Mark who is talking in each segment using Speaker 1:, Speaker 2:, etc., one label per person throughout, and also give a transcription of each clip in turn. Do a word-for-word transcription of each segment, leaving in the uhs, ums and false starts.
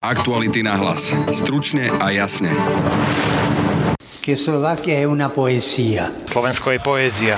Speaker 1: Aktuality na hlas. Stručne a jasne.
Speaker 2: Slovensko je poézia.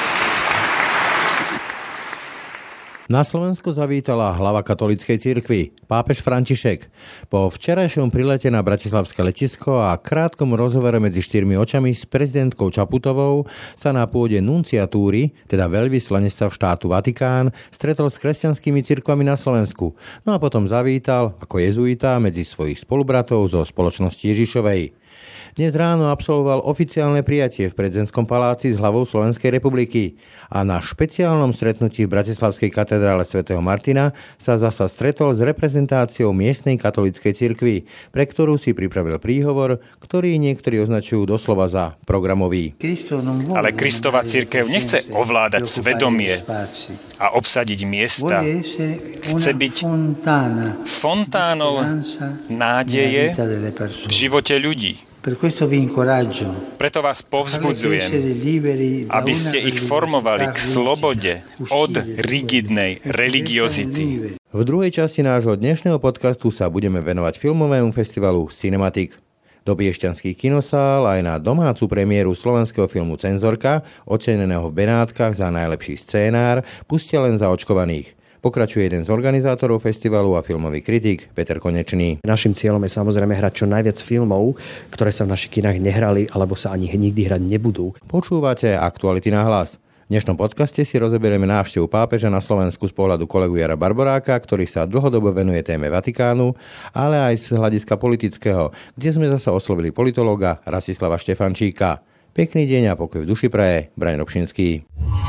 Speaker 3: Na Slovensku zavítala hlava katolíckej cirkvi, pápež František. Po včerajšom prilete na bratislavské letisko a krátkom rozhovore medzi štyrmi očami s prezidentkou Čaputovou sa na pôde nunciatúry, teda veľvyslanectva štátu Vatikán, stretol s kresťanskými cirkvami na Slovensku. No a potom zavítal ako jezuita medzi svojich spolubratov zo spoločnosti Ježišovej. Dnes ráno absolvoval oficiálne prijatie v prezidentskom paláci s hlavou Slovenskej republiky a na špeciálnom stretnutí v bratislavskej katedrále svätého Martina sa zasa stretol s reprezentáciou miestnej katolíckej cirkvi, pre ktorú si pripravil príhovor, ktorý niektorí označujú doslova za programový.
Speaker 2: Ale Kristova cirkev nechce ovládať svedomie a obsadiť miesta. Chce byť fontánou nádeje v živote ľudí. Preto vás povzbudzujem, aby ste ich formovali k slobode od rigidnej religiozity.
Speaker 3: V druhej časti nášho dnešného podcastu sa budeme venovať filmovému festivalu Cinematic. Do piešťanských kinosál aj na domácu premiéru slovenského filmu Cenzorka, oceneného v Benátkach za najlepší scénár, pustia len zaočkovaných. Pokračuje jeden z organizátorov festivalu a filmový kritik Peter Konečný.
Speaker 4: Naším cieľom je samozrejme hrať čo najviac filmov, ktoré sa v našich kinách nehrali alebo sa ani nikdy hrať nebudú.
Speaker 3: Počúvate Aktuality na hlas. V dnešnom podcaste si rozoberieme návštevu pápeža na Slovensku z pohľadu kolegu Jara Barboráka, ktorý sa dlhodobo venuje téme Vatikánu, ale aj z hľadiska politického, kde sme zasa oslovili politológa Rastislava Štefančíka. Pekný deň a pokoj v duši praje, Braň Robšinský.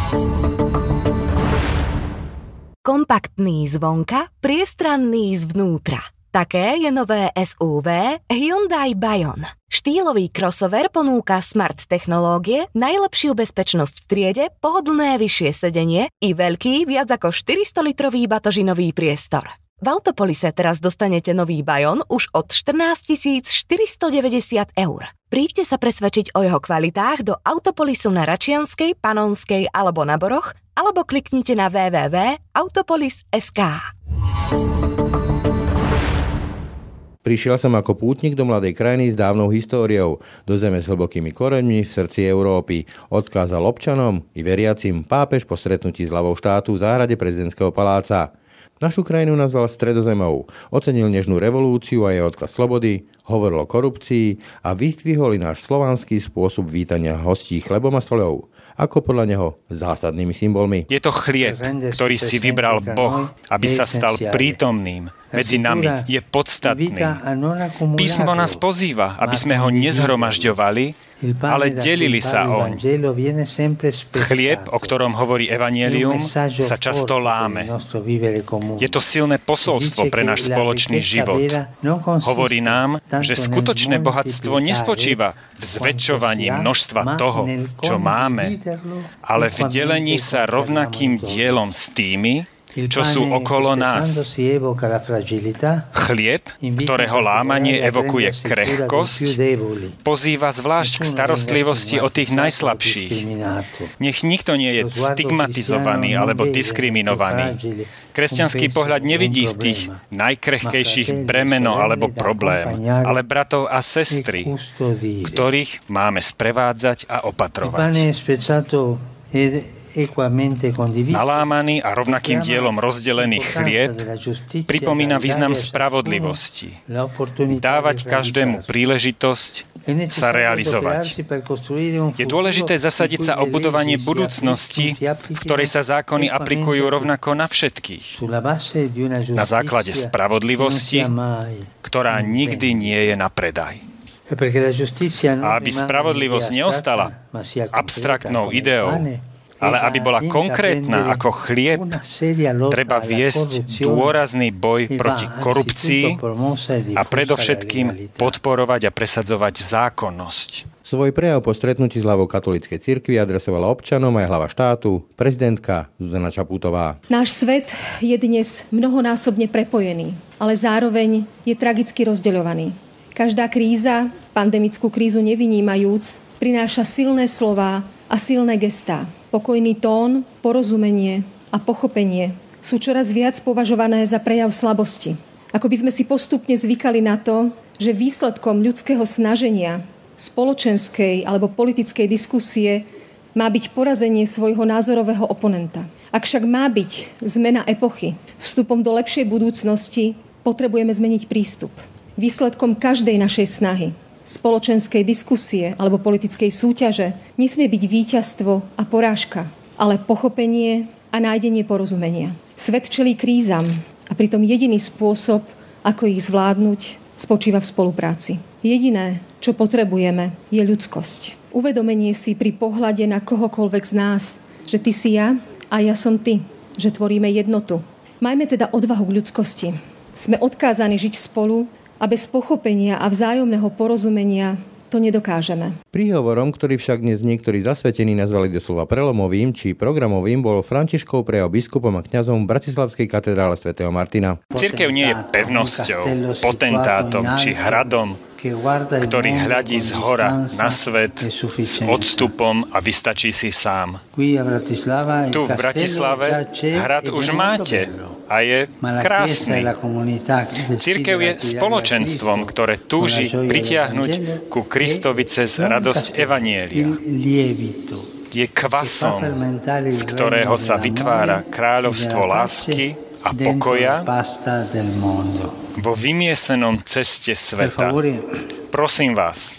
Speaker 5: Kompaktný zvonka, priestranný zvnútra. Také je nové es ú vé Hyundai Bayon. Štýlový crossover ponúka smart technológie, najlepšiu bezpečnosť v triede, pohodlné vyššie sedenie i veľký viac ako štyristalitrový batožinový priestor. V Autopolise teraz dostanete nový Bayon už od štrnásťtisícštyristodeväťdesiat eur. Príďte sa presvedčiť o jeho kvalitách do Autopolisu na Račianskej, Panonskej alebo na Boroch, alebo kliknite na w w w bodka autopolis bodka es ká.
Speaker 3: Prišiel som ako pútnik do mladej krajiny s dávnou históriou, do zeme s hlbokými koreňmi v srdci Európy. Odkázal občanom i veriacim pápež po stretnutí s hlavou štátu v záhrade prezidentského paláca. Našu krajinu nazval Stredozemou, ocenil nežnú revolúciu a jej odkaz slobody, hovoril o korupcii a vyzdvihol náš slovanský spôsob vítania hostí chlebom a soľou, ako podľa neho zásadnými symbolmi.
Speaker 2: Je to chlieb, ktorý si vybral Boh, aby sa stal prítomným medzi nami, je podstatný. Písmo nás pozýva, aby sme ho nezhromažďovali, ale delili sa oň. Chlieb, o ktorom hovorí evanjelium, sa často láme. Je to silné posolstvo pre náš spoločný život. Hovorí nám, že skutočné bohatstvo nespočíva v zväčšovaní množstva toho, čo máme, ale v delení sa rovnakým dielom s tými, čo sú okolo nás. Chlieb, ktorého lámanie evokuje krehkosť, pozýva zvlášť k starostlivosti o tých najslabších. Nech nikto nie je stigmatizovaný alebo diskriminovaný. Kresťanský pohľad nevidí v tých najkrehkejších bremeno alebo problém, ale bratov a sestry, ktorých máme sprevádzať a opatrovať. Nalámaný a rovnakým dielom rozdelený chlieb pripomína význam spravodlivosti. Dávať každému príležitosť sa realizovať. Je dôležité zasadiť sa o budovanie budúcnosti, v ktorej sa zákony aplikujú rovnako na všetkých. Na základe spravodlivosti, ktorá nikdy nie je na predaj. A aby spravodlivosť neostala abstraktnou ideou, ale aby bola konkrétna ako chlieb, treba viesť dôrazný boj proti korupcii a predovšetkým podporovať a presadzovať zákonnosť.
Speaker 3: Svoj prejav po stretnutí s hlavou katolíckej cirkvi adresovala občanom aj hlava štátu, prezidentka Zuzana Čaputová.
Speaker 6: Náš svet je dnes mnohonásobne prepojený, ale zároveň je tragicky rozdeľovaný. Každá kríza, pandemickú krízu nevynímajúc, prináša silné slová a silné gestá. Pokojný tón, porozumenie a pochopenie sú čoraz viac považované za prejav slabosti. Ako by sme si postupne zvykali na to, že výsledkom ľudského snaženia, spoločenskej alebo politickej diskusie má byť porazenie svojho názorového oponenta. Ak však má byť zmena epochy vstupom do lepšej budúcnosti, potrebujeme zmeniť prístup. Výsledkom každej našej snahy, spoločenskej diskusie alebo politickej súťaže nesmie byť víťazstvo a porážka, ale pochopenie a nájdenie porozumenia. Svet čelí krízam a pritom jediný spôsob, ako ich zvládnuť, spočíva v spolupráci. Jediné, čo potrebujeme, je ľudskosť. Uvedomenie si pri pohľade na kohokoľvek z nás, že ty si ja a ja som ty, že tvoríme jednotu. Majme teda odvahu k ľudskosti. Sme odkázaní žiť spolu a bez pochopenia a vzájomného porozumenia to nedokážeme.
Speaker 3: Príhovorom, ktorý však dnes niektorí zasvetení nazvali doslova prelomovým či programovým, bol Františkov prejav biskupom a kňazom v Bratislavskej katedrále svätého Martina.
Speaker 2: Cirkev nie je pevnosťou, potentátom či hradom, ktorý hľadí z hora na svet s odstupom a vystačí si sám. Tu v Bratislave hrad už máte a je krásny. Cirkev je spoločenstvom, ktoré túži pritiahnuť ku Kristovi cez radosť evanjelia. Je kvasom, z ktorého sa vytvára kráľovstvo lásky a pokoja vo vymiesenom ceste sveta. Prosím vás,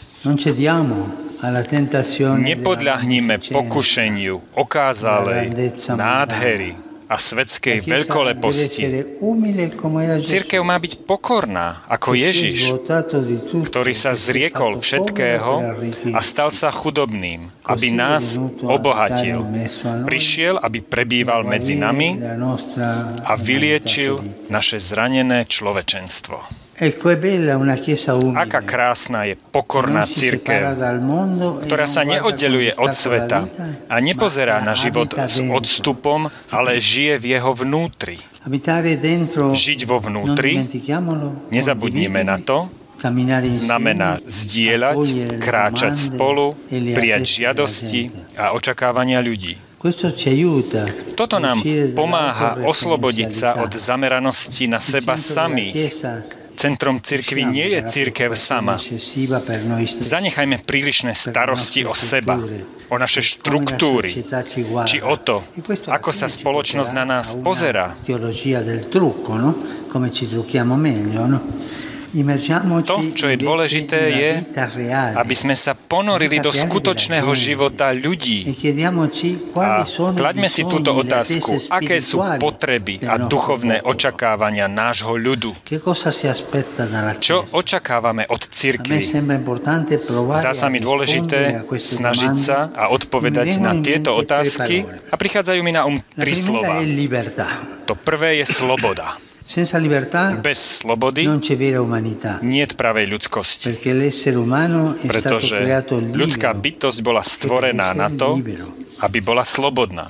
Speaker 2: nepodľahnime pokušeniu okázalej nádhery a svetskej veľkoleposti. Cirkev má byť pokorná, ako Ježiš, ktorý sa zriekol všetkého a stal sa chudobným, aby nás obohatil. Prišiel, aby prebýval medzi nami a vyliečil naše zranené človečenstvo. Aká krásna je pokorná cirkev, ktorá sa neoddeľuje od sveta a nepozerá na život s odstupom, ale žije v jeho vnútri. Žiť vo vnútri, nezabudnime na to, znamená zdieľať, kráčať spolu, prijať žiadosti a očakávania ľudí. Toto nám pomáha oslobodiť sa od zameranosti na seba samých. Centrom cirkvi nie je cirkev sama. Zanechajme prílišné starosti o seba, o naše štruktúry, či o to, ako sa spoločnosť na nás pozerá. To, čo je dôležité, je, aby sme sa ponorili do skutočného života ľudí. A klaďme si túto otázku, aké sú potreby a duchovné očakávania nášho ľudu. Čo očakávame od cirkvi? Zdá sa mi dôležité snažiť sa a odpovedať na tieto otázky a prichádzajú mi na um tri slova. To prvé je sloboda. Bez slobody nie je pravej ľudskosti, pretože ľudská bytosť bola stvorená na to, aby bola slobodná.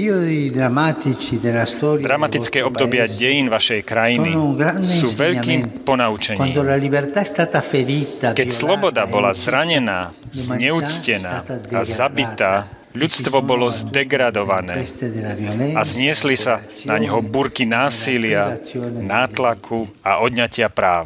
Speaker 2: Dramatické obdobia dejín vašej krajiny sú veľkým ponaučením. Keď sloboda bola zranená, zneúctená a zabitá, ľudstvo bolo zdegradované a zniesli sa na ňoho búrky násilia, nátlaku a odňatia práv.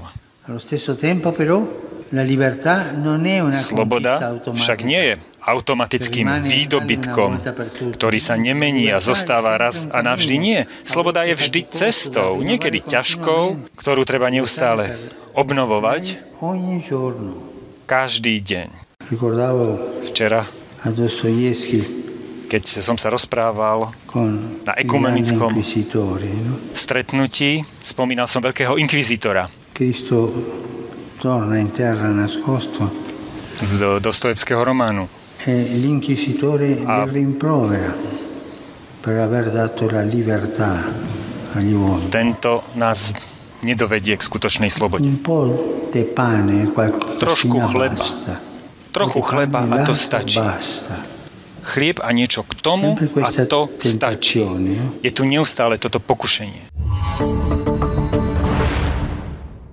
Speaker 2: Sloboda však nie je automatickým výdobytkom, ktorý sa nemení a zostáva raz a navždy. Nie. Sloboda je vždy cestou, niekedy ťažkou, ktorú treba neustále obnovovať každý deň. Včera, keď som sa rozprával na ekumenickom stretnutí, spomínal som veľkého inkvizitora z Dostojevského románu. A tento nás nedovedie k skutočnej slobode. Trošku chleba. Trochu chleba a to stačí. Chlieb a niečo k tomu a to stačí. Je tu neustále toto pokušenie.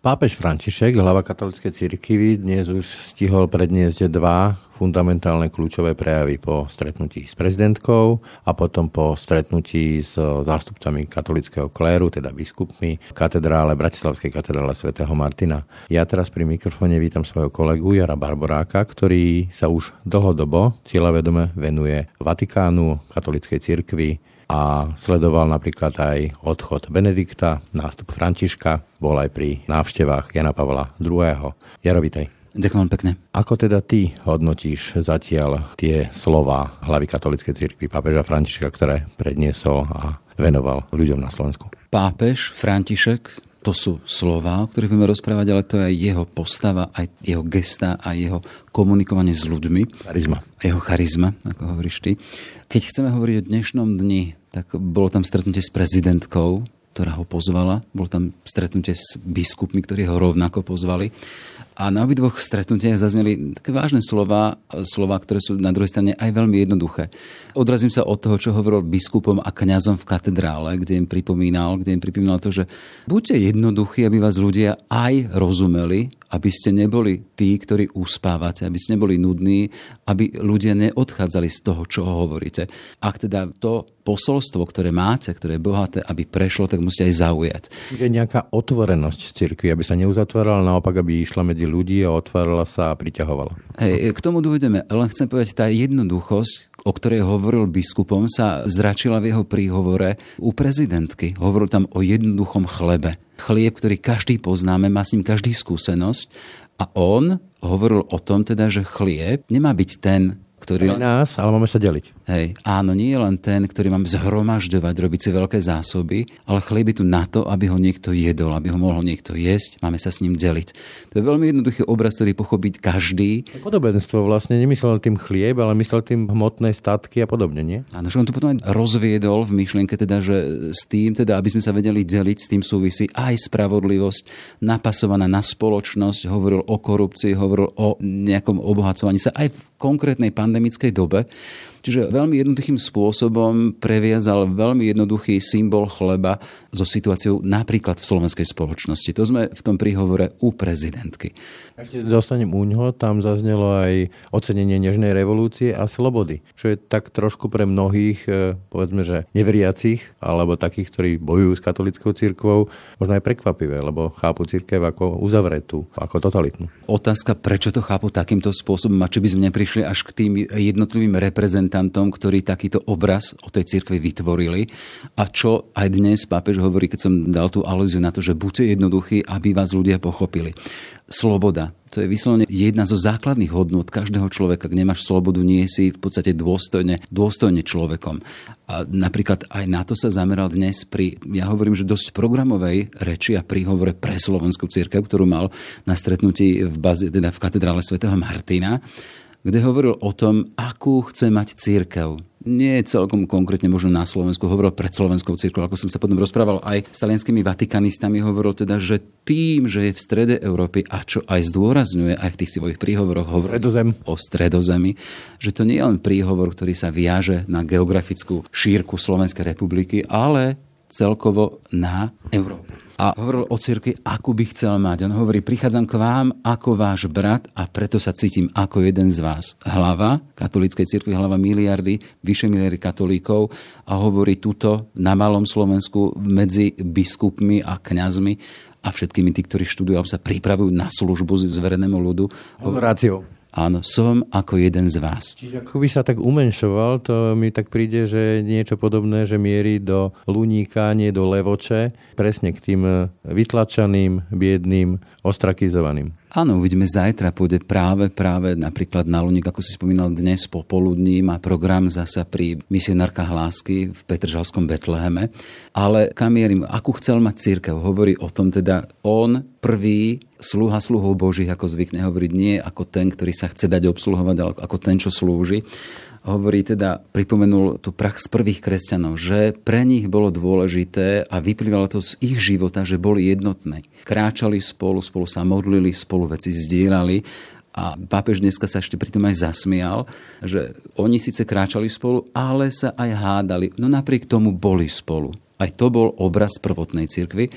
Speaker 3: Pápež František, hlava katolíckej cirkvi, dnes už stihol predniesť dva fundamentálne kľúčové prejavy po stretnutí s prezidentkou a potom po stretnutí s zástupcami katolíckeho kléru, teda biskupmi, katedrále, Bratislavskej katedrále svätého Martina. Ja teraz pri mikrofóne vítam svojho kolegu Jara Barboráka, ktorý sa už dlhodobo cieľavedome venuje Vatikánu, katolíckej cirkvi, a sledoval napríklad aj odchod Benedikta, nástup Františka, bol aj pri návštevách Jana Pavla druhého. Jaro, vitaj.
Speaker 7: Ďakujem pekne.
Speaker 3: Ako teda ty hodnotíš zatiaľ tie slová hlavy katolíckej cirkvi pápeža Františka, ktoré predniesol a venoval ľuďom na Slovensku?
Speaker 7: Pápež František, to sú slová, o ktorých budeme rozprávať, ale to je aj jeho postava, aj jeho gesta, aj jeho komunikovanie s ľuďmi.
Speaker 3: Charizma.
Speaker 7: Jeho charizma, ako hovoríš ty. Keď chceme hovoriť o dnešnom dni, tak bolo tam stretnutie s prezidentkou, ktorá ho pozvala. Bolo tam stretnutie s biskupmi, ktorí ho rovnako pozvali. A na obidvoch stretnutiach zazneli také vážne slova, slova, ktoré sú na druhej strane aj veľmi jednoduché. Odrazím sa od toho, čo hovoril biskupom a kňazom v katedrále, kde im pripomínal, kde im pripomínal to, že buďte jednoduchí, aby vás ľudia aj rozumeli, aby ste neboli tí, ktorí uspávate, aby ste neboli nudní, aby ľudia neodchádzali z toho, čo hovoríte. Ak teda to posolstvo, ktoré máte, ktoré je bohaté, aby prešlo, tak musíte aj zaujať.
Speaker 3: Čiže nejaká otvorenosť cirkvi, aby sa neuzatvárala, naopak, aby išla medzi ľudí a otvárala sa a priťahovala.
Speaker 7: Hej, k tomu dovedeme. Len chcem povedať, tá jednoduchosť, o ktorej hovoril biskupom, sa zračila v jeho príhovore u prezidentky. Hovoril tam o jednoduchom chlebe. Chlieb, ktorý každý poznáme, má s ním každý skúsenosť. A on hovoril o tom teda, že chlieb nemá byť ten, ktorý...
Speaker 3: nás, ale máme sa deliť.
Speaker 7: Hej, áno, nie je len ten, ktorý máme zhromažďovať, robiť si veľké zásoby, ale chlieb je tu na to, aby ho niekto jedol, aby ho mohol niekto jesť, máme sa s ním deliť. To je veľmi jednoduchý obraz, ktorý pochopiť každý.
Speaker 3: Podobenstvo vlastne nemyslel tým chlieb, ale myslel tým hmotné statky a podobne, nie?
Speaker 7: Áno, že on to potom aj rozviedol v myšlienke, teda, že s tým, teda, aby sme sa vedeli deliť, s tým súvisí aj spravodlivosť, napasovaná na spoločnosť, hovoril o korupcii, hovoril o nejakom obohacovaní sa aj v konkrétnej pandemickej dobe. Čiže veľmi jednoduchým spôsobom previazal veľmi jednoduchý symbol chleba so situáciou napríklad v slovenskej spoločnosti. To sme v tom príhovore u prezidentky.
Speaker 3: Ešte dostanem úňho, tam zaznelo aj ocenenie nežnej revolúcie a slobody, čo je tak trošku pre mnohých, povedzme, že neveriacich, alebo takých, ktorí bojujú s katolíckou cirkvou, možno aj prekvapivé, lebo chápu cirkev ako uzavretú, ako totalitnú.
Speaker 7: Otázka, prečo to chápu takýmto spôsobom a či by sme neprišli až k tým jednotlivým reprezentantom, ktorí takýto obraz o tej cirkvi vytvorili. A čo aj dnes pápež hovorí, keď som dal tú alúziu na to, že buďte jednoduchí, aby vás ľudia pochopili. Sloboda. To je vyslovene jedna zo základných hodnôt každého človeka. Ak nemáš slobodu, nie si v podstate dôstojne, dôstojne človekom. A napríklad aj na to sa zameral dnes pri, ja hovorím, že dosť programovej reči a príhovore pre slovenskú cirkev, ktorú mal na stretnutí v, baze, teda v katedrále svätého Martina, kde hovoril o tom, akú chce mať cirkev. Nie celkom konkrétne možno na Slovensku, hovoril pred slovenskou cirkvou, ako som sa potom rozprával aj s talianskými vatikanistami, hovoril teda, že tým, že je v strede Európy a čo aj zdôrazňuje aj v tých svojich príhovoroch hovoril
Speaker 3: Stredozem.
Speaker 7: o Stredozemi, že to nie je len príhovor, ktorý sa viaže na geografickú šírku Slovenskej republiky, ale celkovo na Európu. A hovoril o cirkvi, akú by chcel mať. On hovorí, prichádzam k vám ako váš brat a preto sa cítim ako jeden z vás. Hlava katolíckej cirkvi, hlava miliardy, vyše miliardy katolíkov a hovorí tuto na malom Slovensku medzi biskupmi a kňazmi a všetkými tí, ktorí študujú alebo sa pripravujú na službu zverenému ľudu.
Speaker 3: Honoráciou.
Speaker 7: Áno, som ako jeden z vás.
Speaker 3: Čiže ako by sa tak umenšoval, to mi tak príde, že niečo podobné, že mierí do Luníka, nie do Levoče, presne k tým vytlačaným, biedným, ostrakizovaným.
Speaker 7: Áno, uvidíme zajtra, pôjde práve, práve napríklad na Luník, ako si spomínal dnes popoludní, má program zasa pri misionárkach lásky v Petržalskom Betleheme. Ale kam mierim, akú chcel mať cirkev? Hovorí o tom teda on prvý sluha sluhov Božích, ako zvykne hovoriť, nie ako ten, ktorý sa chce dať obsluhovať, ale ako ten, čo slúži. Hovorí teda, pripomenul tú prax prvých kresťanov, že pre nich bolo dôležité a vyplývalo to z ich života, že boli jednotní. Kráčali spolu, spolu sa modlili, spolu veci zdieľali a pápež dneska sa ešte pri tom aj zasmial, že oni síce kráčali spolu, ale sa aj hádali. No napriek tomu boli spolu. Aj to bol obraz prvotnej cirkvi.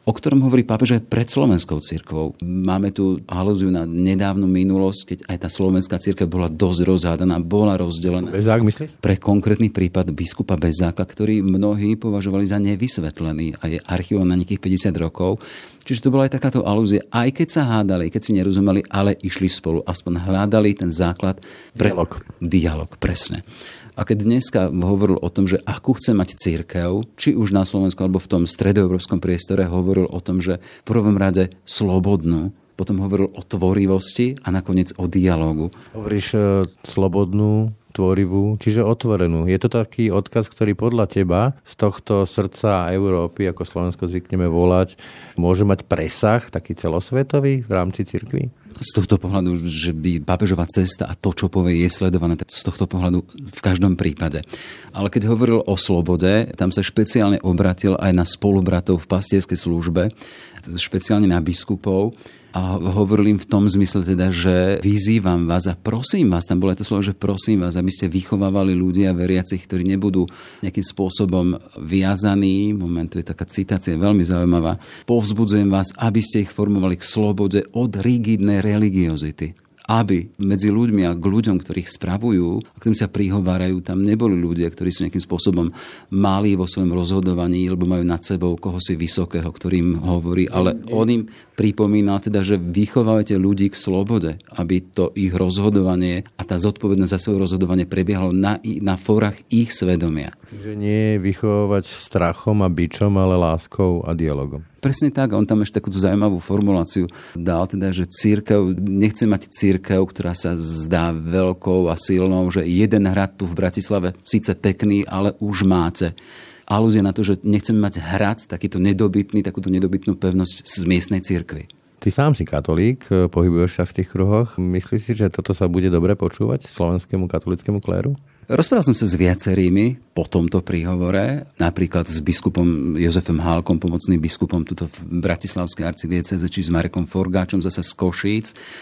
Speaker 7: o ktorom hovorí pápež aj pred slovenskou cirkvou. Máme tu alúziu na nedávnu minulosť, keď aj tá slovenská cirkev bola dosť rozhádaná, bola rozdelená.
Speaker 3: Bezák myslíš?
Speaker 7: Pre konkrétny prípad biskupa Bezáka, ktorý mnohí považovali za nevysvetlený a je archívom na nejakých päťdesiat rokov. Čiže to bola aj takáto alúzia. Aj keď sa hádali, keď si nerozumeli, ale išli spolu. Aspoň hľadali ten základ pre
Speaker 3: dialog.
Speaker 7: Dialog, presne. A keď dneska hovoril o tom, že akú chce mať cirkev, či už na Slovensku alebo v tom stredoeurópskom priestore, hovoril o tom, že v prvom rade slobodnú, potom hovoril o tvorivosti a nakoniec o dialógu.
Speaker 3: Hovoríš e, slobodnú, tvorivú, čiže otvorenú. Je to taký odkaz, ktorý podľa teba z tohto srdca Európy, ako Slovensko zvykneme volať, môže mať presah, taký celosvetový v rámci cirkvi?
Speaker 7: Z tohto pohľadu, že by pápežová cesta a to, čo povie, je sledované, tak z tohto pohľadu v každom prípade. Ale keď hovoril o slobode, tam sa špeciálne obratil aj na spolubratov v pastierskej službe, špeciálne na biskupov, a hovoril im v tom zmysle teda, že vyzývam vás a prosím vás, tam bolo to slovo, že prosím vás, aby ste vychovávali ľudia veriacich, ktorí nebudú nejakým spôsobom viazaní. Moment, to je taká citácia veľmi zaujímavá. Povzbudzujem vás, aby ste ich formovali k slobode od rigidnej religiozity. Aby medzi ľuďmi a k ľuďom, ktorých spravujú, a ktorým sa prihovárajú, tam neboli ľudia, ktorí sú nejakým spôsobom malí vo svojom rozhodovaní, lebo majú nad sebou kohosi vysokého, ktorým hovorí, ale on im pripomínal teda, že vychovávate ľudí k slobode, aby to ich rozhodovanie a tá zodpovednosť za svoje rozhodovanie prebiehalo na, na fórach ich svedomia.
Speaker 3: Čiže nie vychovávať strachom a bičom, ale láskou a dialogom.
Speaker 7: Presne tak, on tam ešte takúto zaujímavú formuláciu dal, teda, že cirkev, nechce mať cirkev, ktorá sa zdá veľkou a silnou, že jeden hrad tu v Bratislave, síce pekný, ale už máte. Alúzia na to, že nechceme mať hrad, takýto nedobytný, takúto nedobytnú pevnosť z miestnej cirkvi.
Speaker 3: Ty sám si katolík, pohybuješ sa v tých kruhoch. Myslíš si, že toto sa bude dobre počúvať slovenskému katolickému kléru?
Speaker 7: Rozprával som sa s viacerými po tomto príhovore, napríklad s biskupom Jozefom Hálkom, pomocným biskupom tuto v Bratislavskej arcidiecéze, či s Marekom Forgáčom zasa z Košíc.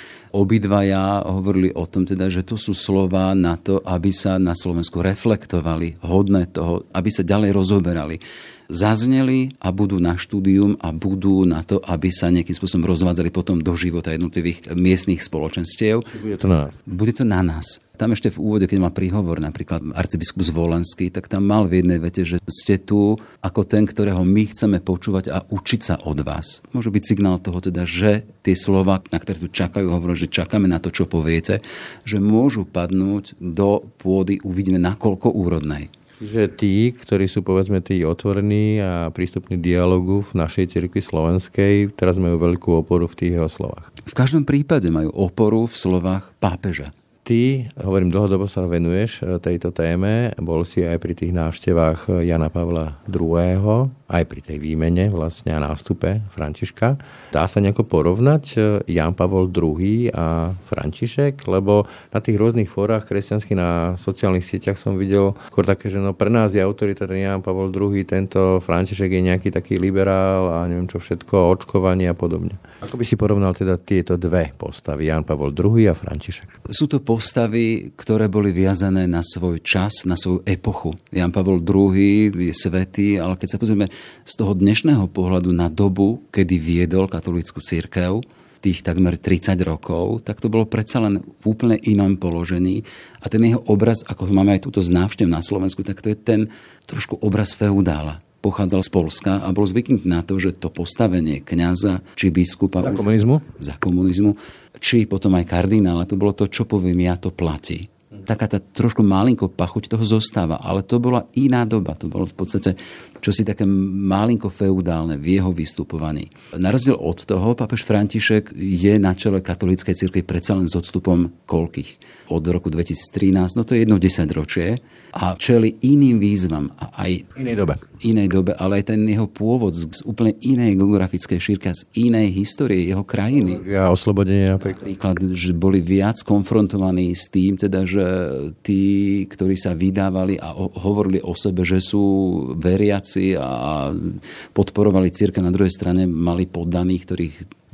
Speaker 7: Obidvaja hovorili o tom, teda, že to sú slová na to, aby sa na Slovensku reflektovali, hodné toho, aby sa ďalej rozoberali. Zazneli a budú na štúdium a budú na to, aby sa nejakým spôsobom rozvádzali potom do života jednotlivých miestnych spoločenstiev.
Speaker 3: Bude to na nás.
Speaker 7: Bude to na nás. Tam ešte v úvode, keď mal príhovor napríklad arcibiskup Zvolenský, tak tam mal v jednej vete, že ste tu ako ten, ktorého my chceme počúvať a učiť sa od vás. Môže byť signál toho teda, že tie slova, na ktoré tu čakajú, hovoria, že čakáme na to, čo poviete, že môžu padnúť do pôdy, uvidíme nakoľko úrodnej.
Speaker 3: Čiže tí, ktorí sú povedzme tí otvorení a prístupní dialogu v našej cirkvi slovenskej, teraz majú veľkú oporu v tých jeho slovách.
Speaker 7: V každom prípade majú oporu v slovách pápeža.
Speaker 3: Ty, hovorím, dlhodobo sa venuješ tejto téme, bol si aj pri tých návštevách Jana Pavla druhého, aj pri tej výmene vlastne a nástupe Františka. Dá sa nejako porovnať Jan Pavol druhý a František? Lebo na tých rôznych fórach kresťanských na sociálnych sieťach som videl skôr také, že no pre nás je autoritárny Jan Pavol druhý, tento František je nejaký taký liberál a neviem čo všetko, očkovanie a podobne. Ako by si porovnal teda tieto dve postavy, Jan Pavol druhý a František?
Speaker 7: Sú to postavy, ktoré boli viazané na svoj čas, na svoju epochu. Jan Pavol druhý je svätý, ale keď sa pozrieme z toho dnešného pohľadu na dobu, kedy viedol katolícku cirkev, tých takmer tridsať rokov, tak to bolo predsa len v úplne inom položení. A ten jeho obraz, ako máme aj túto z návštev na Slovensku, tak to je ten trošku obraz feudála. Pochádzal z Poľska a bol zvyknutý na to, že to postavenie kňaza či biskupa...
Speaker 3: Za komunizmu?
Speaker 7: Za komunizmu. Či potom aj kardinála, to bolo to, čo poviem ja, to platí. Taká tá trošku malinko pachuť toho zostáva, ale to bola iná doba. To bolo v podstate čosi také malinko feudálne v jeho vystupovaní. Na rozdiel od toho, pápež František je na čele katolíckej cirkvi predsa len s odstupom koľkých. Od roku dvetisíctrinásť, no to je jedno desaťročie a čeli iným výzvam a aj
Speaker 3: inej dobe.
Speaker 7: inej dobe, ale aj ten jeho pôvod z úplne inej geografickej šírky a z inej histórie jeho krajiny.
Speaker 3: Ja oslobodenie napríklad.
Speaker 7: Napríklad, že boli viac konfrontovaní s tým, teda, že tí, ktorí sa vydávali a hovorili o sebe, že sú veriaci a podporovali cirkev, na druhej strane mali poddaných, ktorých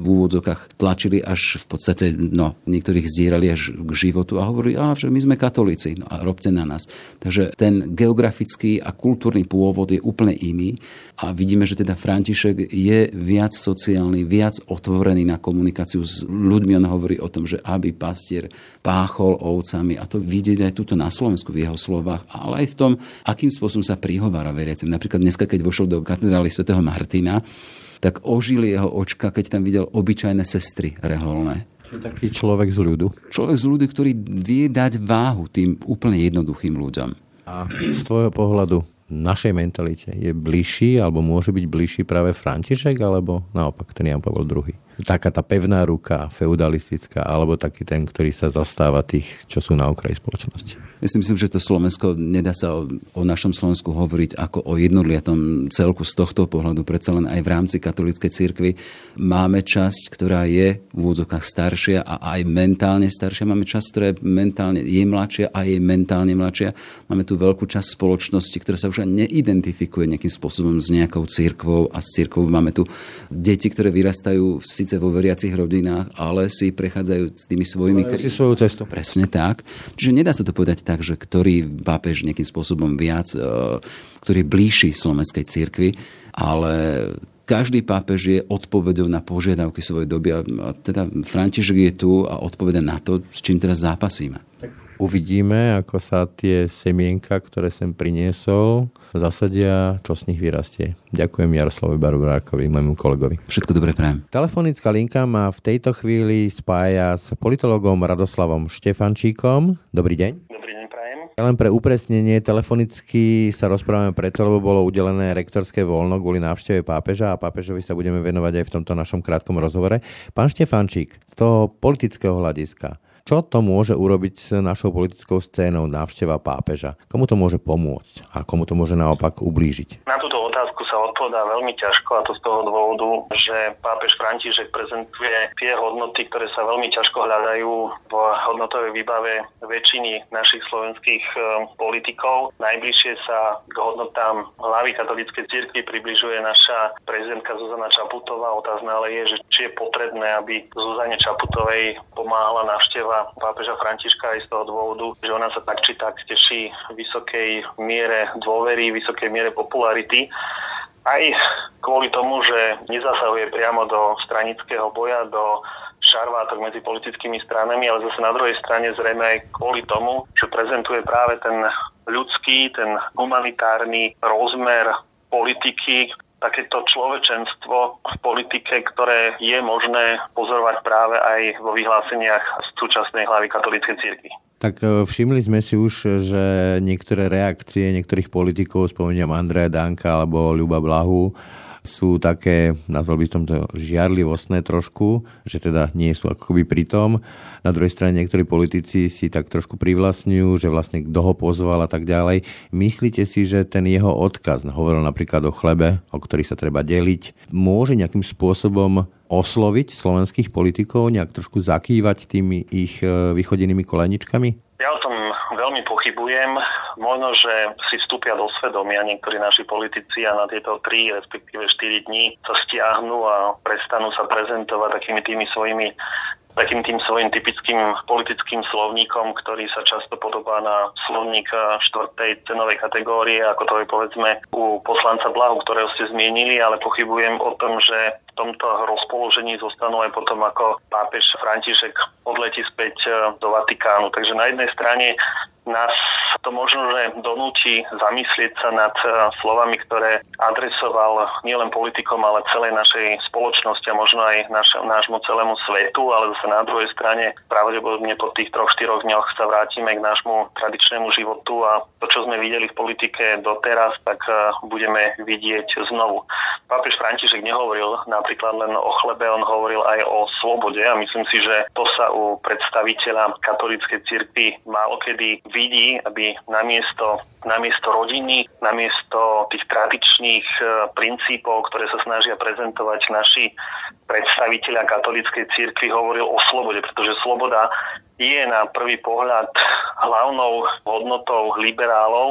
Speaker 7: v úvodzokách tlačili až v podstate, no, niektorých zdierali až k životu a hovorili, a že my sme katolíci, no a robte na nás. Takže ten geografický a kultúrny pôvod je úplne iný a vidíme, že teda František je viac sociálny, viac otvorený na komunikáciu s ľuďmi. On hovorí o tom, že aby pastier páchol ovcami, a to vidieť aj tuto na Slovensku v jeho slovách, ale aj v tom, akým spôsobom sa prihovára veriacim. Napríklad dneska, keď vošiel do katedrály svätého Martina, tak ožili jeho očka, keď tam videl obyčajné sestry reholné.
Speaker 3: Čiže taký človek z ľudu.
Speaker 7: Človek z ľudu, ktorý vie dať váhu tým úplne jednoduchým ľuďom.
Speaker 3: A z tvojho pohľadu našej mentalite je bližší, alebo môže byť bližší práve František, alebo naopak ten Ján Pavol druhý? Taká tá pevná ruka, feudalistická, alebo taký ten, ktorý sa zastáva tých, čo sú na okraji spoločnosti?
Speaker 7: Myslím si, že to Slovensko, nedá sa o, o našom Slovensku hovoriť ako o jednotliatom celku z tohto pohľadu. Predsa len aj v rámci katolíckej cirkvi máme časť, ktorá je v úvodzovkách staršia a aj mentálne staršia. Máme časť, ktorá je mentálne je mladšia a je mentálne mladšia. Máme tu veľkú časť spoločnosti, ktorá sa už neidentifikuje nejakým spôsobom s nejakou cirkvou a s cirkvou. Máme tu deti, ktoré vyrastajú síce vo veriacich rodinách, ale si prechádzajú s tými svojimi
Speaker 3: krízami. Svoju cestu.
Speaker 7: Presne tak. Čiže nedá sa to povedať tak, že ktorý pápež nejakým spôsobom viac, ktorý blíži slovenskej cirkvi, ale každý pápež je odpoveďou na požiadavky svojej doby a teda František je tu a odpoveda na to, s čím teraz zápasíme.
Speaker 3: Uvidíme, ako sa tie semienka, ktoré sem priniesol, zasadia, čo z nich vyrastie. Ďakujem Jaroslavovi Barborákovi, môjmu kolegovi.
Speaker 7: Všetko dobré prajem.
Speaker 3: Telefonická linka ma v tejto chvíli spája s politologom Radoslavom Štefančíkom. Dobrý deň.
Speaker 8: Dobrý deň, prajem.
Speaker 3: Len pre upresnenie, telefonicky sa rozprávame preto, lebo bolo udelené rektorské voľno kvôli návšteve pápeža a pápežovi sa budeme venovať aj v tomto našom krátkom rozhovore. Pán Štefančík, z toho politického hľadiska, čo to môže urobiť s našou politickou scénou návšteva pápeža? Komu to môže pomôcť a komu to môže naopak ublížiť?
Speaker 8: Na túto otázku sa odpovedá veľmi ťažko, a to z toho dôvodu, že pápež František prezentuje tie hodnoty, ktoré sa veľmi ťažko hľadajú v hodnotovej výbave väčšiny našich slovenských politikov. Najbližšie sa k hodnotám hlavy katolíckej cirkvi približuje naša prezidentka Zuzana Čaputová. Otázne ale je, že či je potrebné, aby Zuzane Čaputovej pomáhala návšteva pápeža Františka aj z toho dôvodu, že ona sa tak či tak teší vysokej miere dôvery, vysokej miere popularity. Aj kvôli tomu, že nezasahuje priamo do stranického boja, do šarvátok medzi politickými stranami, ale zase na druhej strane zrejme aj kvôli tomu, že prezentuje práve ten ľudský, ten humanitárny rozmer politiky, takéto človečenstvo v politike, ktoré je možné pozorovať práve aj vo vyhláseniach súčasnej hlavy katolíckej cirkvi.
Speaker 3: Tak všimli sme si už, že niektoré reakcie niektorých politikov, spomínam Andreja Danka alebo Ľuba Blahu, sú také, nazval by som to, žiarlivostné trošku, že teda nie sú akoby pri tom. Na druhej strane niektorí politici si tak trošku privlastňujú, že vlastne kto ho pozval a tak ďalej. Myslíte si, že ten jeho odkaz, hovoril napríklad o chlebe, o ktorý sa treba deliť, môže nejakým spôsobom osloviť slovenských politikov, nejak trošku zakývať tými ich vychodenými koleničkami?
Speaker 8: Ja o tom veľmi pochybujem. Možno, že si vstúpia do svedomia niektorí naši politici a na tieto tri, respektíve štyri dní sa stiahnu a prestanú sa prezentovať takými tými svojimi takým tým svojím typickým politickým slovníkom, ktorý sa často podobá na slovník štvrtej cenovej kategórie, ako to je povedzme u poslanca Blahu, ktorého ste zmienili, ale pochybujem o tom, že v tomto rozpoložení zostanú aj potom, ako pápež František odletí späť do Vatikánu. Takže na jednej strane nás to možno, že donúti zamyslieť sa nad slovami, ktoré adresoval nielen politikom, ale celej našej spoločnosti a možno aj naš, nášmu celému svetu, ale zase na druhej strane pravdepodobne po tých troch, štyroch dňoch sa vrátime k nášmu tradičnému životu a to, čo sme videli v politike doteraz, tak budeme vidieť znovu. Pápež František nehovoril napríklad len o chlebe, on hovoril aj o slobode a myslím si, že to sa u predstaviteľa katolíckej cirkvi málo kedy vidí, aby namiesto, namiesto rodiny, namiesto tých tradičných princípov, ktoré sa snažia prezentovať naši predstaviteľa katolíckej cirkvi, hovoril o slobode, pretože sloboda je na prvý pohľad hlavnou hodnotou liberálov,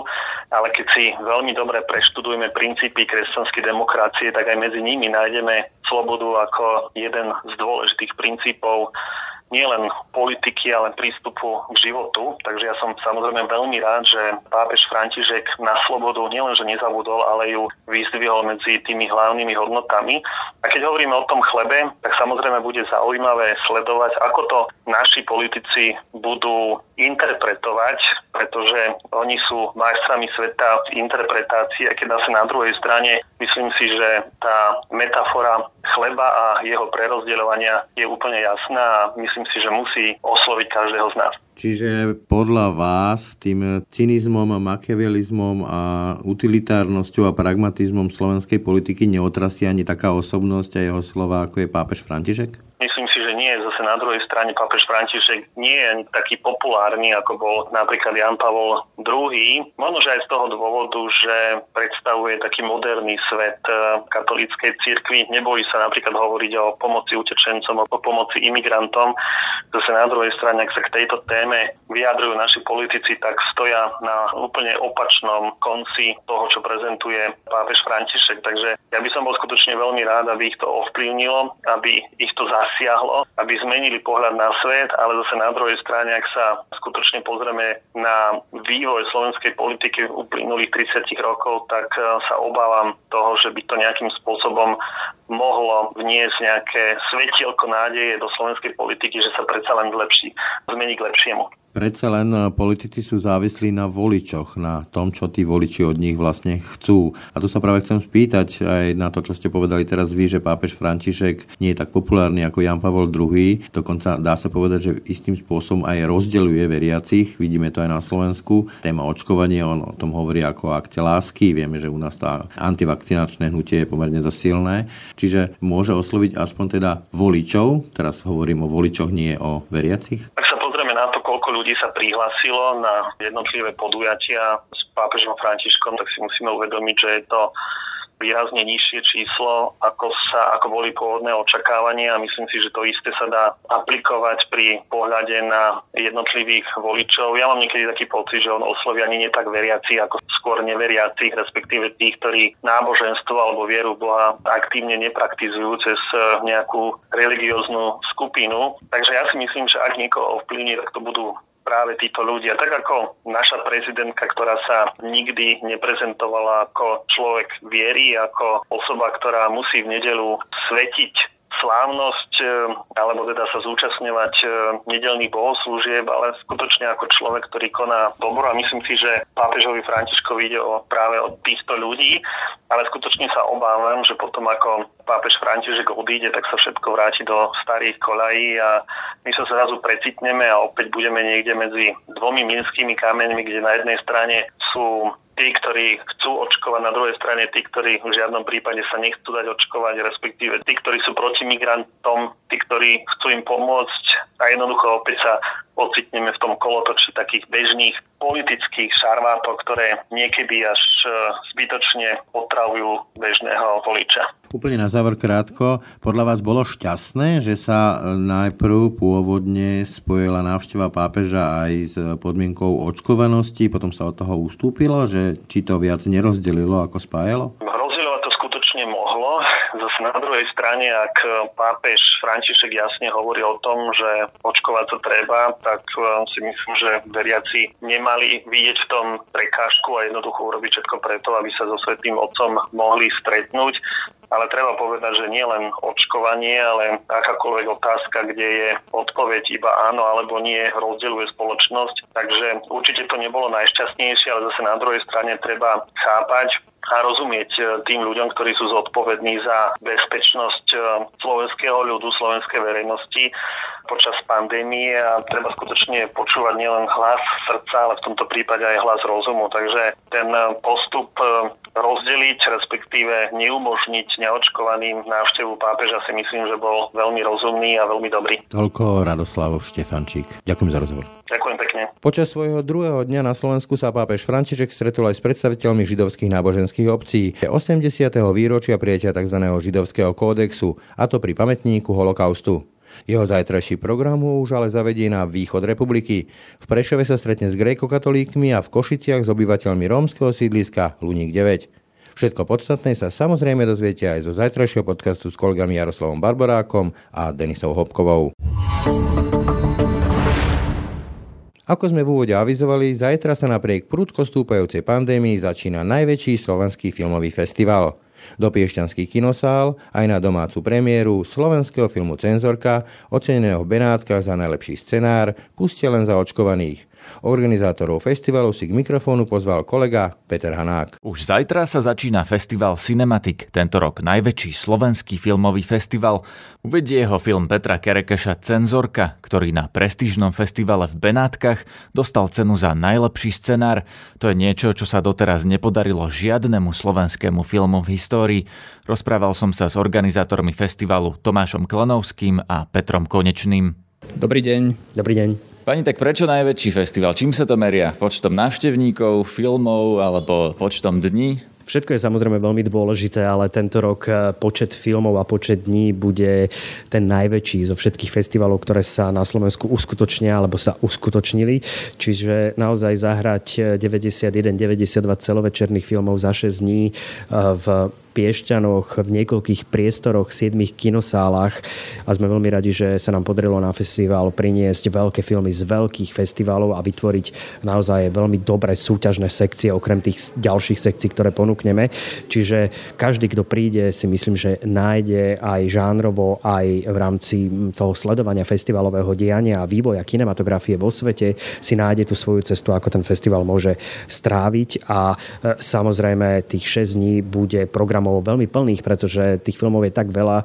Speaker 8: ale keď si veľmi dobre preštudujeme princípy kresťanskej demokracie, tak aj medzi nimi nájdeme slobodu ako jeden z dôležitých princípov nielen politiky, ale prístupu k životu. Takže ja som samozrejme veľmi rád, že pápež František na slobodu nielenže nezabudol, ale ju vyzdvihol medzi tými hlavnými hodnotami. A keď hovoríme o tom chlebe, tak samozrejme bude zaujímavé sledovať, ako to naši politici budú interpretovať, pretože oni sú majstrami sveta v interpretácii, a keď zase na druhej strane myslím si, že tá metafora chleba a jeho prerozdeľovania je úplne jasná a myslím si, že musí osloviť každého z nás.
Speaker 3: Čiže podľa vás tým cynizmom a makiavelizmom a utilitárnosťou a pragmatizmom slovenskej politiky neotrasie ani taká osobnosť a jeho slova, ako je pápež František?
Speaker 8: Myslím si, že nie. Zase na druhej strane pápež František nie je taký populárny, ako bol napríklad Ján Pavol druhý. Možno, že aj z toho dôvodu, že predstavuje taký moderný svet katolíckej cirkvi. Nebojí sa napríklad hovoriť o pomoci utečencom, o pomoci imigrantom. Zase na druhej strane, ak sa k tejto téme vyjadrujú naši politici, tak stoja na úplne opačnom konci toho, čo prezentuje pápež František. Takže ja by som bol skutočne veľmi rád, aby ich to ovplyvnilo, aby ich to zasiahlo, aby zmenili pohľad na svet, ale zase na druhej strane, ak sa skutočne pozrieme na vývoj slovenskej politiky v uplynulých tridsiatich rokov, tak sa obávam toho, že by to nejakým spôsobom mohlo vniesť nejaké svetielko nádeje do slovenskej politiky, že sa predsa len zlepší, zmení k lepšiemu.
Speaker 3: Predsa len politici sú závislí na voličoch, na tom, čo tí voliči od nich vlastne chcú. A tu sa práve chcem spýtať aj na to, čo ste povedali teraz vy, že pápež František nie je tak populárny ako Ján Pavol druhý. Dokonca dá sa povedať, že istým spôsobom aj rozdeľuje veriacich. Vidíme to aj na Slovensku. Téma očkovania, on o tom hovorí ako akte lásky. Vieme, že u nás to antivakcinačné hnutie je pomerne dosť silné. Čiže môže osloviť aspoň teda voličov. Teraz hovorím o voličoch, nie o veriacich.
Speaker 8: Ak sa pozrieme na to, koľko ľudí sa prihlásilo na jednotlivé podujatia s pápežom Františkom, tak si musíme uvedomiť, že je to výrazne nižšie číslo, ako sa, ako boli pôvodné očakávania, a myslím si, že to isté sa dá aplikovať pri pohľade na jednotlivých voličov. Ja mám niekedy taký pocit, že on osloví ani nie tak veriaci, ako skôr neveriacich, respektíve tých, ktorí náboženstvo alebo vieru Boha aktívne nepraktizujú cez nejakú religióznu skupinu. Takže ja si myslím, že ak niekoho ovplyvní, tak to budú práve títo ľudia. Tak ako naša prezidentka, ktorá sa nikdy neprezentovala ako človek viery, ako osoba, ktorá musí v nedeľu svetiť slávnosť, alebo teda sa zúčastňovať nedeľných bohoslúžieb, ale skutočne ako človek, ktorý koná dobro. A myslím si, že pápežovi Františkovi ide o, práve o týchto ľudí, ale skutočne sa obávam, že potom ako pápež František odíde, tak sa všetko vráti do starých koľají a my sa zrazu precitneme a opäť budeme niekde medzi dvomi mlynskými kameňmi, kde na jednej strane sú tí, ktorí chcú očkovať, na druhej strane tí, ktorí v žiadnom prípade sa nechcú dať očkovať, respektíve tí, ktorí sú proti migrantom, tí, ktorí chcú im pomôcť, a jednoducho opäť sa ocitneme v tom kolotoči takých bežných politických šarvátok, ktoré niekedy až zbytočne otravujú bežného voliča.
Speaker 3: Úplne na záver krátko, podľa vás bolo šťastné, že sa najprv pôvodne spojila návšteva pápeža aj s podmienkou očkovanosti, potom sa od toho ustúpilo, že či to viac nerozdelilo ako spájalo?
Speaker 8: Rozdeľovať to skutočne mohlo. Zase na druhej strane, ak pápež František jasne hovorí o tom, že očkovať sa treba, tak si myslím, že veriaci nemali vidieť v tom prekážku a jednoducho urobiť všetko preto, aby sa so Svätým Otcom mohli stretnúť. Ale treba povedať, že nie len očkovanie, ale akákoľvek otázka, kde je odpoveď iba áno alebo nie, rozdeľuje spoločnosť. Takže určite to nebolo najšťastnejšie, ale zase na druhej strane treba chápať a rozumieť tým ľuďom, ktorí sú zodpovední za bezpečnosť slovenského ľudu, slovenskej verejnosti počas pandémie, a treba skutočne počúvať nielen hlas srdca, ale v tomto prípade aj hlas rozumu. Takže ten postup rozdeliť, respektíve neumožniť neočkovaným návštevu pápeža si myslím, že bol veľmi rozumný a veľmi dobrý. Toľko
Speaker 3: Radoslav Štefančík. Ďakujem za rozhovor.
Speaker 8: Ďakujem pekne.
Speaker 3: Počas svojho druhého dňa na Slovensku sa pápež František stretol aj s predstaviteľmi židovských náboženských obcí osemdesiateho výročia prijatia tzv. Židovského kódexu, a to pri pamätníku holokaustu. Jeho zajtrajší program už ale zavedie na východ republiky. V Prešove sa stretne s grékokatolíkmi a v Košiciach s obyvateľmi rómskeho sídliska Luník deväť. Všetko podstatné sa samozrejme dozviete aj zo zajtrajšieho podcastu s kolegami Jaroslavom Barborákom a Denisou Hopkovou. Ako sme v úvode avizovali, zajtra sa napriek prudko stúpajúcej pandémii začína najväčší slovenský filmový festival. Do piešťanských kinosál aj na domácu premiéru slovenského filmu Cenzorka, oceneného v Benátkach za najlepší scenár, pustia len zaočkovaných. Organizátorov festivalu si k mikrofónu pozval kolega Peter Hanák.
Speaker 9: Už zajtra sa začína festival Cinematic, tento rok najväčší slovenský filmový festival. Uvedie ho film Petra Kerekeša Cenzorka, ktorý na prestížnom festivale v Benátkach dostal cenu za najlepší scenár. To je niečo, čo sa doteraz nepodarilo žiadnemu slovenskému filmu v histórii. Rozprával som sa s organizátormi festivalu Tomášom Klanovským a Petrom Konečným.
Speaker 10: Dobrý deň.
Speaker 4: Dobrý deň.
Speaker 9: Pani, tak prečo najväčší festival? Čím sa to meria? Počtom návštevníkov, filmov alebo počtom dní?
Speaker 4: Všetko je samozrejme veľmi dôležité, ale tento rok počet filmov a počet dní bude ten najväčší zo všetkých festivalov, ktoré sa na Slovensku uskutočnia alebo sa uskutočnili. Čiže naozaj zahrať deväťdesiatjeden deväťdesiatdva celovečerných filmov za šesť dní v Piešťanoch, v niekoľkých priestoroch, siedmich kinosálach a sme veľmi radi, že sa nám podarilo na festival priniesť veľké filmy z veľkých festivalov a vytvoriť naozaj veľmi dobré súťažné sekcie okrem tých ďalších sekcií, ktoré ponúkneme. Čiže každý, kto príde, si myslím, že nájde aj žánrovo, aj v rámci toho sledovania festivalového diania a vývoja kinematografie vo svete si nájde tú svoju cestu, ako ten festival môže stráviť a samozrejme tých šesť dní bude program veľmi plných, pretože tých filmov je tak veľa,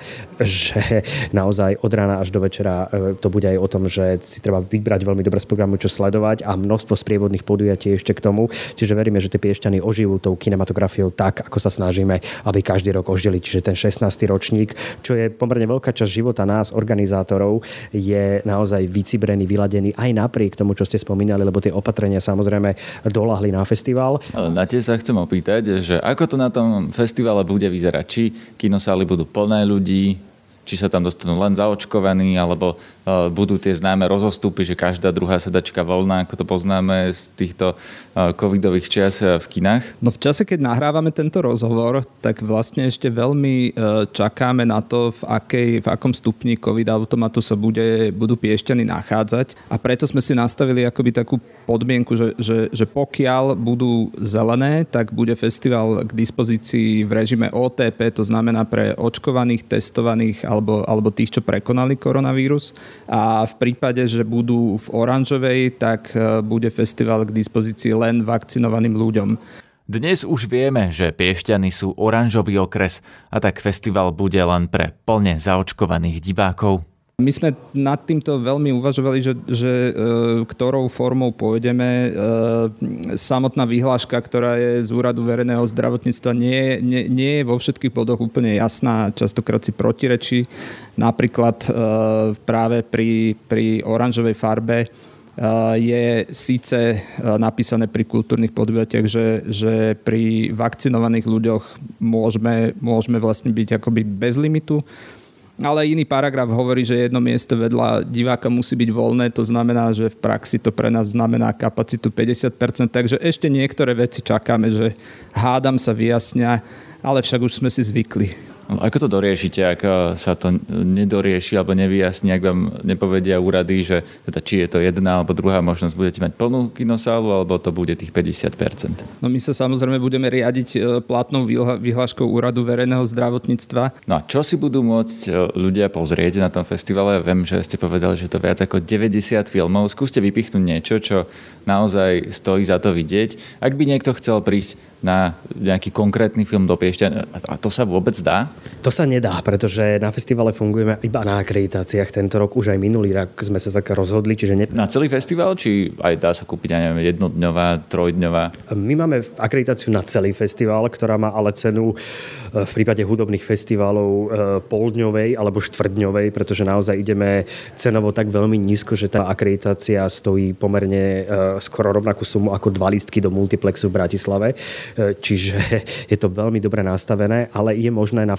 Speaker 4: že naozaj od rána až do večera to bude aj o tom, že si treba vybrať veľmi dobre z programu, čo sledovať a množstvo sprievodných podujatí ešte k tomu. Čiže veríme, že tie Piešťany oživú tou kinematografiou tak, ako sa snažíme, aby každý rok ožili. Čiže ten šestnásty ročník, čo je pomerne veľká časť života nás, organizátorov, je naozaj vycibrený, vyladený aj napriek tomu, čo ste spomínali, lebo tie opatrenia samozrejme doľahli na festival.
Speaker 9: Ale na tie sa chcem opýtať, že ako to na tom festivale bude vyzerať? Či kinosály budú plné ľudí, či sa tam dostanú len zaočkovaní, alebo uh, budú tie známe rozostupy, že každá druhá sedačka voľná, ako to poznáme z týchto uh, covidových čias v kinách?
Speaker 10: No v čase, keď nahrávame tento rozhovor, tak vlastne ešte veľmi uh, čakáme na to, v, akej, v akom stupni covid automatu sa bude, budú Piešťany nachádzať. A preto sme si nastavili akoby takú podmienku, že, že, že pokiaľ budú zelené, tak bude festival k dispozícii v režime ó té pé, to znamená pre očkovaných, testovaných Alebo, alebo tých, čo prekonali koronavírus. A v prípade, že budú v oranžovej, tak bude festival k dispozícii len vakcinovaným ľuďom.
Speaker 9: Dnes už vieme, že Piešťany sú oranžový okres a tak festival bude len pre plne zaočkovaných divákov.
Speaker 10: My sme nad týmto veľmi uvažovali, že, že e, ktorou formou pôjdeme. E, samotná vyhláška, ktorá je z Úradu verejného zdravotníctva, nie, nie, nie je vo všetkých bodoch úplne jasná, častokrát si protirečí. Napríklad e, práve pri, pri oranžovej farbe e, je síce napísané pri kultúrnych podujatiach, že, že pri vakcinovaných ľuďoch môžeme, môžeme vlastne byť akoby bez limitu. Ale iný paragraf hovorí, že jedno miesto vedľa diváka musí byť voľné, to znamená, že v praxi to pre nás znamená kapacitu päťdesiat percent, takže ešte niektoré veci čakáme, že hádam sa vyjasnia, ale však už sme si zvykli.
Speaker 9: Ako to doriešite, ak sa to nedorieši alebo nevyjasní, ak vám nepovedia úrady, že teda či je to jedna alebo druhá možnosť, budete mať plnú kinosálu alebo to bude tých päťdesiat percent?
Speaker 10: No my sa samozrejme budeme riadiť platnou vyhláškou Úradu verejného zdravotníctva.
Speaker 9: No a čo si budú môcť ľudia pozrieť na tom festivale? Viem, že ste povedali, že to viac ako deväťdesiat filmov. Skúste vypichnúť niečo, čo naozaj stojí za to vidieť. Ak by niekto chcel prísť na nejaký konkrétny film do Piešťan, a to sa vôbec dá?
Speaker 4: To sa nedá, pretože na festivale fungujeme iba na akreditáciách. Tento rok, už aj minulý rok sme sa tak rozhodli. Čiže ne...
Speaker 9: Na celý festival? Či aj dá sa kúpiť, ja neviem, jednodňová, trojdňová?
Speaker 4: My máme akreditáciu na celý festival, ktorá má ale cenu v prípade hudobných festivalov poldňovej alebo štvrtdňovej, pretože naozaj ideme cenovo tak veľmi nízko, že tá akreditácia stojí pomerne skoro rovnakú sumu ako dva lístky do multiplexu v Bratislave. Čiže je to veľmi dobre nastavené, ale je možné na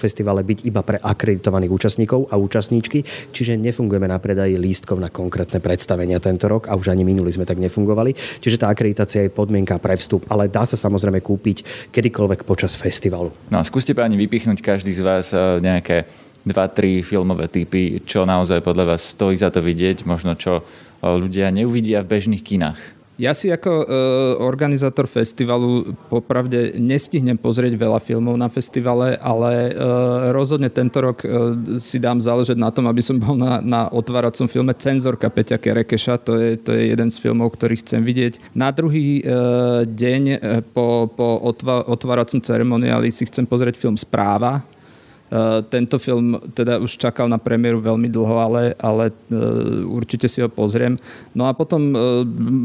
Speaker 4: festivale byť iba pre akreditovaných účastníkov a účastníčky, čiže nefungujeme na predaji lístkov na konkrétne predstavenia tento rok a už ani minulý sme tak nefungovali. Čiže tá akreditácia je podmienka pre vstup, ale dá sa samozrejme kúpiť kedykoľvek počas festivalu.
Speaker 9: No a skúste páni vypichnúť každý z vás nejaké dva, tri filmové typy, čo naozaj podľa vás stojí za to vidieť, možno čo ľudia neuvidia v bežných kinách.
Speaker 10: Ja si ako e, organizátor festivalu popravde nestihnem pozrieť veľa filmov na festivale, ale e, rozhodne tento rok e, si dám záležať na tom, aby som bol na, na otváracom filme Cenzorka Peťa Kerekeša. To je, to je jeden z filmov, ktorý chcem vidieť. Na druhý e, deň e, po, po otva, otváracom ceremoniáli si chcem pozrieť film Správa. Uh, tento film teda už čakal na premiéru veľmi dlho, ale, ale uh, určite si ho pozriem. No a potom uh,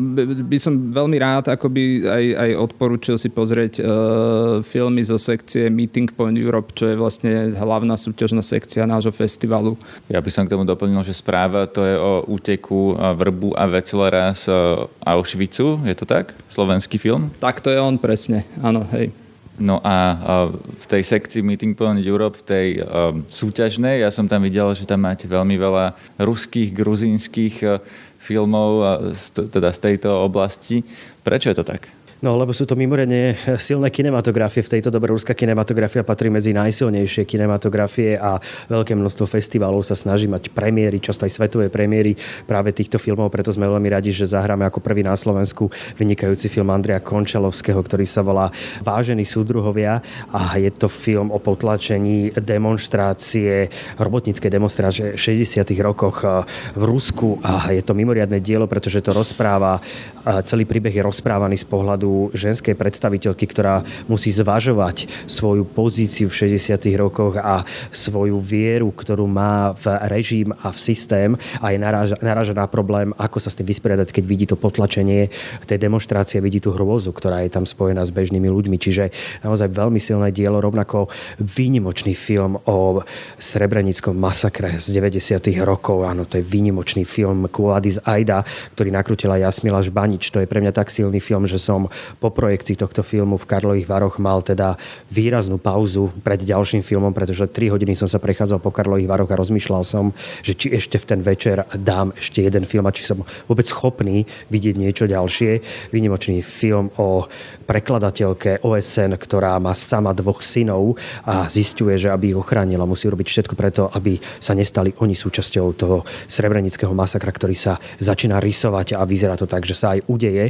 Speaker 10: by som veľmi rád akoby aj, aj odporúčil si pozrieť uh, filmy zo sekcie Meeting Point Europe, čo je vlastne hlavná súťažná sekcia nášho festivalu.
Speaker 9: Ja by som k tomu doplnil, že Správa to je o úteku Vrbu a Wetzlera z Auschwitzu. Je to tak? Slovenský film?
Speaker 10: Tak to je on presne, áno, hej.
Speaker 9: No a v tej sekcii Meeting Point Europe, v tej um, súťažnej, ja som tam videl, že tam máte veľmi veľa ruských, gruzínskych uh, filmov, uh, teda z tejto oblasti. Prečo je to tak?
Speaker 4: No, lebo sú to mimoriadne silné kinematografie. V tejto dobe ruská kinematografia patrí medzi najsilnejšie kinematografie a veľké množstvo festivalov sa snaží mať premiéry, často aj svetové premiéry práve týchto filmov. Preto sme veľmi radi, že zahráme ako prvý na Slovensku vynikajúci film Andreja Končalovského, ktorý sa volá Vážení súdruhovia a je to film o potlačení demonštrácie, robotníckej demonštrácie v šesťdesiatych rokoch v Rusku a je to mimoriadne dielo, pretože to rozpráva, celý príbeh je rozprávaný z pohľadu ženskej predstaviteľky, ktorá musí zvažovať svoju pozíciu v šesťdesiatych rokoch a svoju vieru, ktorú má v režim a v systém a je naráža, naráža na problém, ako sa s tým vysporiadať, keď vidí to potlačenie tej demonštrácie, vidí tú hrôzu, ktorá je tam spojená s bežnými ľuďmi. Čiže naozaj veľmi silné dielo, rovnako výnimočný film o srebrenickom masakre z deväťdesiatych rokov. Áno, to je výnimočný film Quo Vadis Aida, ktorý nakrútila Jasmila Žbanič. To je pre mňa tak silný film, že som po projekcii tohto filmu v Karlových Varoch mal teda výraznú pauzu pred ďalším filmom, pretože tri hodiny som sa prechádzal po Karlových Varoch a rozmýšľal som, že či ešte v ten večer dám ešte jeden film a či som vôbec schopný vidieť niečo ďalšie. Výnimočný film o prekladateľke ó es en, ktorá má sama dvoch synov a zisťuje, že aby ich ochránila, musí robiť všetko preto, aby sa nestali oni súčasťou toho srebrenického masakra, ktorý sa začína rysovať a vyzerá to tak, že sa aj udeje.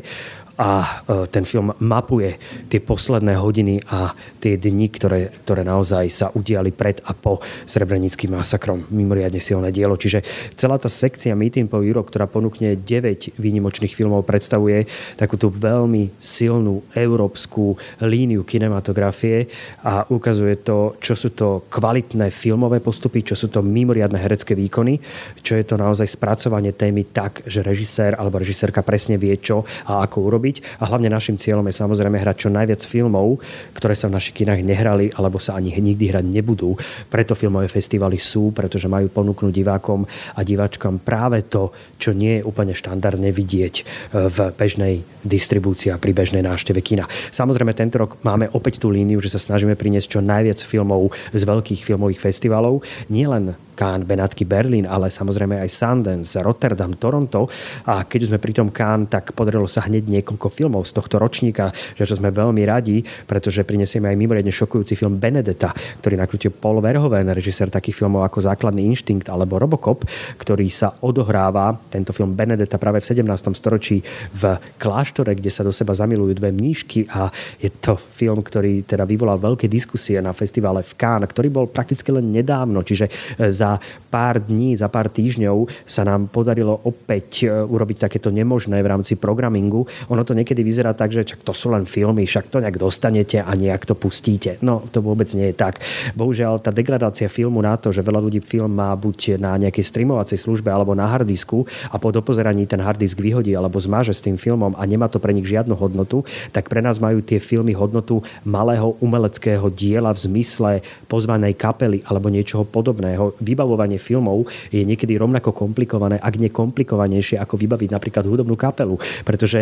Speaker 4: A ten film mapuje tie posledné hodiny a tie dni, ktoré, ktoré naozaj sa udiali pred a po srebrenickým masakrom. Mimoriadne silné dielo. Čiže celá tá sekcia Meeting Point Europe, ktorá ponúkne deväť výnimočných filmov, predstavuje takúto veľmi silnú európsku líniu kinematografie a ukazuje to, čo sú to kvalitné filmové postupy, čo sú to mimoriadne herecké výkony, čo je to naozaj spracovanie témy tak, že režisér alebo režisérka presne vie, čo a ako urobiť. A hlavne našim cieľom je samozrejme hrať čo najviac filmov, ktoré sa v našich kinách nehrali alebo sa ani nikdy hrať nebudú. Preto filmové festivaly sú, pretože majú ponúknuť divákom a diváčkam práve to, čo nie je úplne štandardne vidieť v bežnej distribúcii a pri bežnej návšteve kina. Samozrejme tento rok máme opäť tú líniu, že sa snažíme priniesť čo najviac filmov z veľkých filmových festivalov, nielen Cannes, Benátky, Berlín, ale samozrejme aj Sundance, Rotterdam, Toronto. A keď sme pri tom Cannes, tak podarilo sa hneď niekoľko filmov z tohto ročníka, že čo sme veľmi radi, pretože prinesieme aj mimoriadne šokujúci film Benedetta, ktorý nakrútil Paul Verhoeven, režisér takých filmov ako Základný inštinkt alebo Robocop, ktorý sa odohráva, tento film Benedetta, práve v sedemnástom storočí v kláštore, kde sa do seba zamilujú dve mníšky a je to film, ktorý teda vyvolal veľké diskusie na festivale v Cannes, ktorý bol prakticky len nedávno, čiže za pár dní, za pár týždňov sa nám podarilo opäť urobiť takéto nemožné v rámci programingu. Ono to niekedy vyzerá tak, že čak to sú len filmy, však to nejak dostanete a nejak to pustíte. No, to vôbec nie je tak. Bohužiaľ, tá degradácia filmu na to, že veľa ľudí film má buď na nejakej streamovacej službe alebo na hardisku a po dopozeraní ten hardisk vyhodí alebo zmáže s tým filmom a nemá to pre nich žiadnu hodnotu, tak pre nás majú tie filmy hodnotu malého umeleckého diela v zmysle pozvanej kapely alebo niečoho podobného. Vybavovanie filmov je niekedy rovnako komplikované, ak nie komplikovanejšie, ako vybaviť napríklad hudobnú kapelu, pretože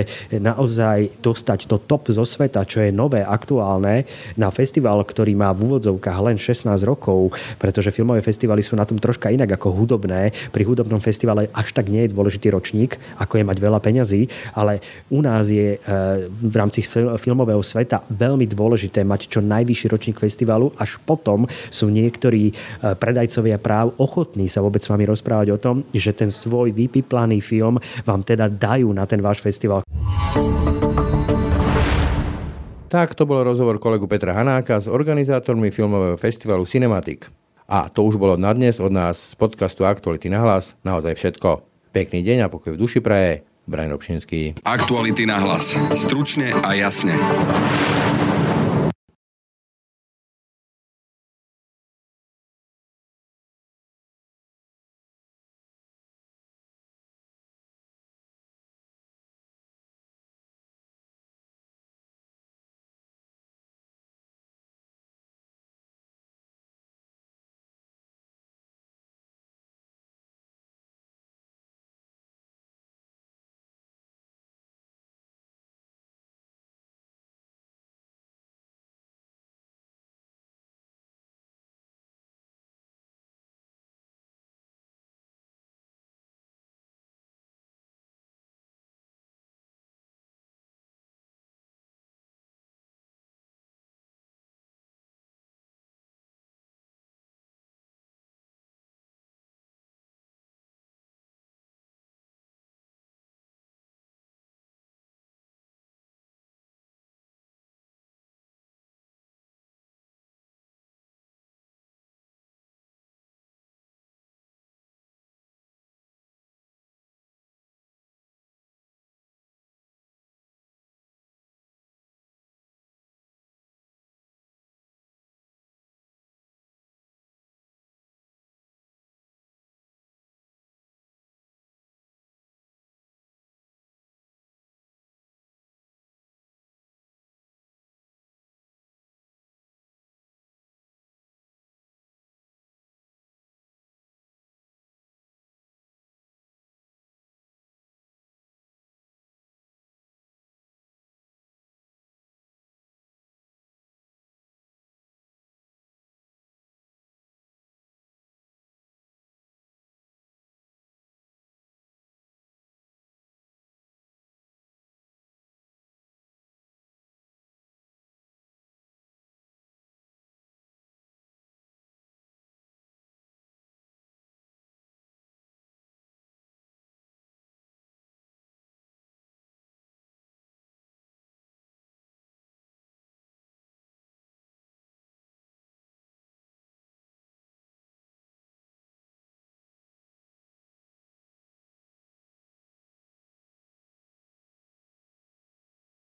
Speaker 4: naozaj dostať to top zo sveta, čo je nové, aktuálne, na festival, ktorý má v úvodzovkách len šestnásť rokov, pretože filmové festivaly sú na tom troška inak ako hudobné. Pri hudobnom festivale až tak nie je dôležitý ročník, ako je mať veľa peňazí, ale u nás je v rámci filmového sveta veľmi dôležité mať čo najvyšší ročník festivalu, až potom sú niektorí predajcovia práv ochotní sa vôbec s vami rozprávať o tom, že ten svoj vypiplaný film vám teda dajú na ten váš festival.
Speaker 3: Tak to bol rozhovor kolegu Petra Hanáka s organizátormi filmového festivalu Cinematic. A to už bolo na dnes od nás z podcastu Aktuality na hlas naozaj všetko. Pekný deň a pokoj v duši praje Braň Robšinský.
Speaker 1: Aktuality na hlas. Stručne a jasne.